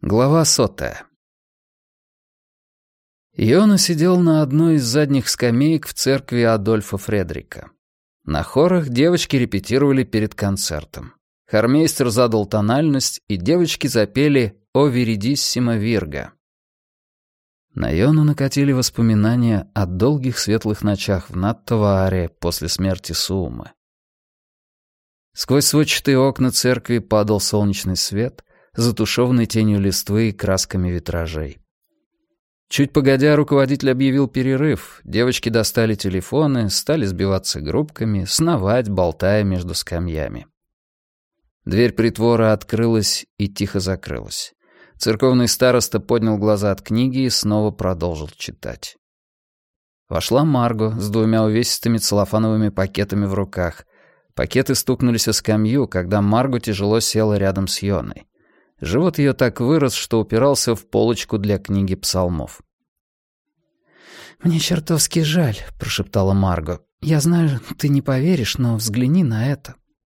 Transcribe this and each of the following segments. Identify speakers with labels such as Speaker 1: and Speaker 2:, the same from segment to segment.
Speaker 1: Глава 100. Йона сидел на одной из задних скамеек в церкви Адольфа Фредрика. На хорах девочки репетировали перед концертом. Хормейстер задал тональность, и девочки запели «О Виридиссимо Вирго». На Йону накатили воспоминания о долгих светлых ночах в Наттовааре после смерти Суумы. Сквозь сводчатые окна церкви падал солнечный свет, затушеванный тенью листвы и красками витражей. Чуть погодя, руководитель объявил перерыв. Девочки достали телефоны, стали сбиваться группками, сновать, болтая между скамьями. Дверь притвора открылась и тихо закрылась. Церковный староста поднял глаза от книги и снова продолжил читать. Вошла Марго с двумя увесистыми целлофановыми пакетами в руках. Пакеты стукнулись о скамью, когда Марго тяжело села рядом с Йоной. Живот ее так вырос, что упирался в полочку для книги псалмов. «Мне чертовски жаль», — прошептала Марго. «Я знаю, ты не поверишь, но взгляни на это».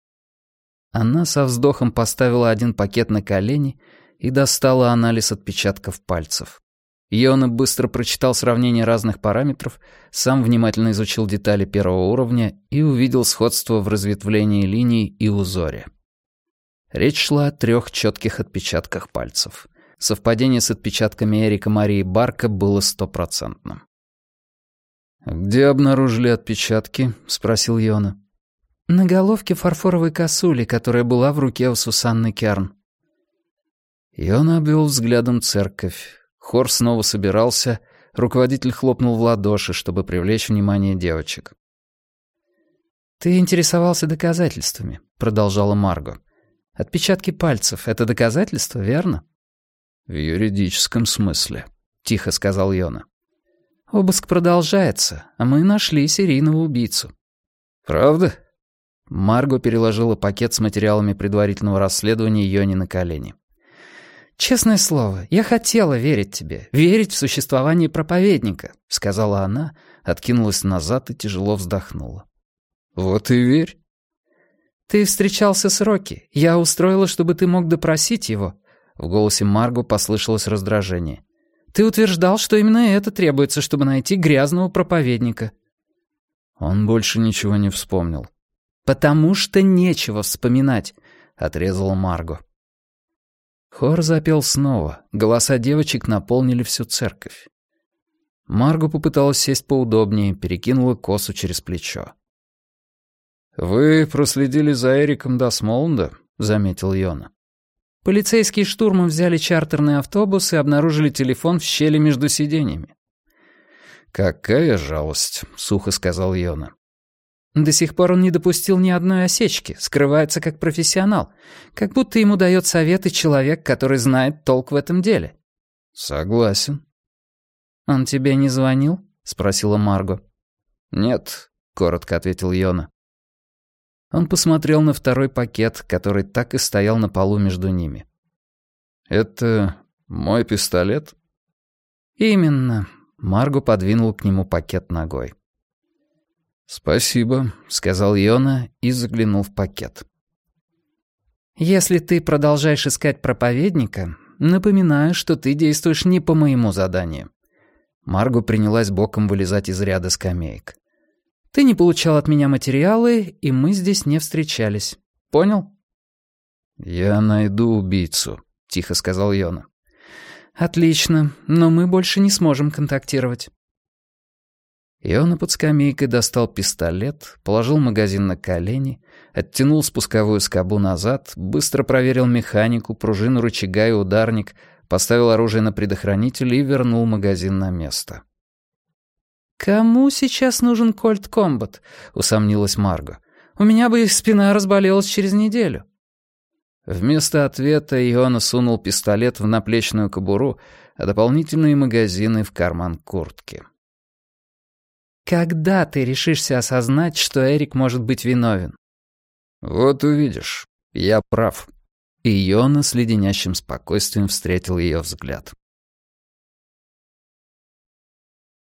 Speaker 1: Она со вздохом поставила один пакет на колени и достала анализ отпечатков пальцев. Йона быстро прочитал сравнение разных параметров, сам внимательно изучил детали первого уровня и увидел сходство в разветвлении линий и узоре. Речь шла о 3 четких отпечатках пальцев. Совпадение с отпечатками Эрика Марии Барка было 100%. «Где обнаружили отпечатки?» — спросил Йона. «На головке фарфоровой косули, которая была в руке у Сусанны Керн». Йона обвел взглядом церковь. Хор снова собирался, руководитель хлопнул в ладоши, чтобы привлечь внимание девочек. «Ты интересовался доказательствами», — продолжала Марго. «Отпечатки пальцев — это доказательство, верно?» «В юридическом смысле», — тихо сказал Йона. «Обыск продолжается, а мы нашли серийного убийцу». «Правда?» Марго переложила пакет с материалами предварительного расследования Йоне на колени. «Честное слово, я хотела верить тебе, верить в существование проповедника», — сказала она, откинулась назад и тяжело вздохнула. «Вот и верь». «Ты встречался с Рокки. Я устроила, чтобы ты мог допросить его». В голосе Марго послышалось раздражение. «Ты утверждал, что именно это требуется, чтобы найти грязного проповедника». Он больше ничего не вспомнил. «Потому что нечего вспоминать», — отрезала Марго. Хор запел снова. Голоса девочек наполнили всю церковь. Марго попыталась сесть поудобнее, перекинула косу через плечо. «Вы проследили за Эриком до Смолнда?» — заметил Йона. «Полицейские штурмом взяли чартерный автобус и обнаружили телефон в щели между сиденьями». «Какая жалость», — сухо сказал Йона. «До сих пор он не допустил ни одной осечки, скрывается как профессионал, как будто ему дает советы человек, который знает толк в этом деле». «Согласен». «Он тебе не звонил?» — спросила Марго. «Нет», — коротко ответил Йона. Он посмотрел на второй пакет, который так и стоял на полу между ними. «Это мой пистолет?» «Именно». Марго подвинул к нему пакет ногой. «Спасибо», — сказал Йона и заглянул в пакет. «Если ты продолжаешь искать проповедника, напоминаю, что ты действуешь не по моему заданию». Марго принялась боком вылезать из ряда скамеек. «Ты не получал от меня материалы, и мы здесь не встречались. Понял?» «Я найду убийцу», — тихо сказал Йона. «Отлично, но мы больше не сможем контактировать». Йона под скамейкой достал пистолет, положил магазин на колени, оттянул спусковую скобу назад, быстро проверил механику, пружину рычага и ударник, поставил оружие на предохранитель и вернул магазин на место. «Кому сейчас нужен Кольт Комбат?» — усомнилась Марго. «У меня бы спина разболелась через неделю». Вместо ответа Йона сунул пистолет в наплечную кобуру, а дополнительные магазины в карман куртки. «Когда ты решишься осознать, что Эрик может быть виновен?» «Вот увидишь, я прав». И Йона с леденящим спокойствием встретил ее взгляд.